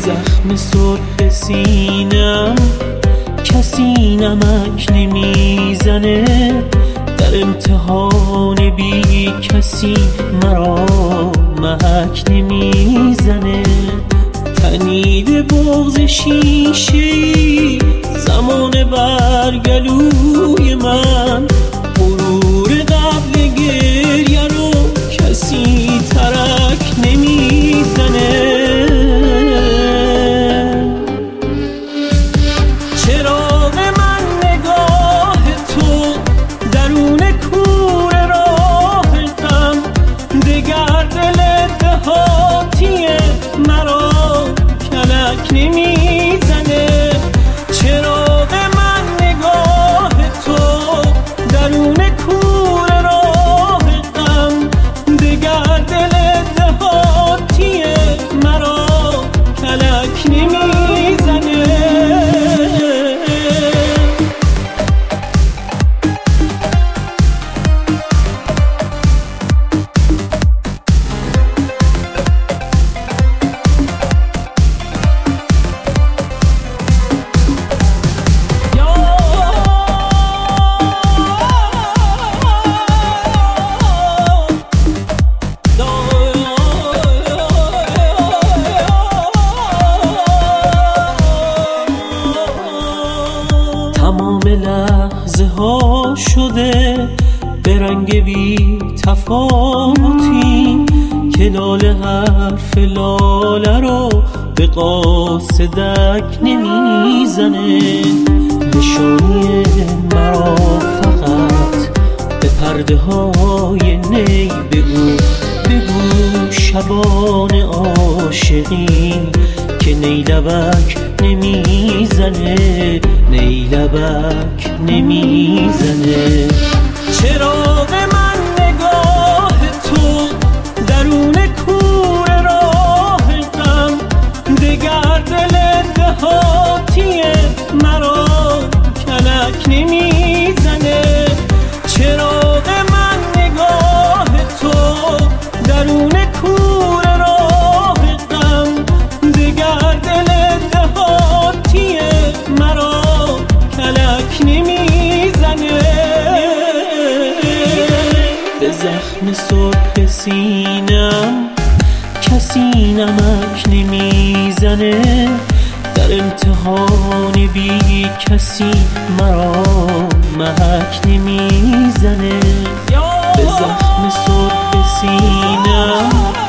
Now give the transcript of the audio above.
زخم سرخ سینم کسی نمک نمیزنه، در امتحان بی کسی مرا محک نمیزنه. تنید بغض شیشه‌ای زمان برگلوی من، غرور قبل گریه رو کسی ترک نمیزنه. چراغ من نگاه تو درون کوره راه غم، دگر دل دهاتی مرا کلک نمیزنه. چراغ من نگاه تو درون کوره راه غم، دگر دل دهاتی مرا کلک نمیزنه. تمام لحظه ها شده به رنگ بی تفاوتی، که لاله حرف لاله رو به قاصدک نمیزنه. نشانی مرا فقط به پرده های نی بگو، بگو شبان عاشقین که نیلبک نمیزنه، نیلبک نمیزنه. چراغ من نگاه تو درون کوره راه غم، دگر دل دهاتی مرا کلک نمیزنه. چراغ من نگاه تو درون کوره راه غم، دگر دل دهاتی مرا کلک نمیزنه. به زخم سرخ سینم کسی نمک نمیزنه، در امتحان بی کسی مرا محک نمیزنه. به زخم سرخ سینم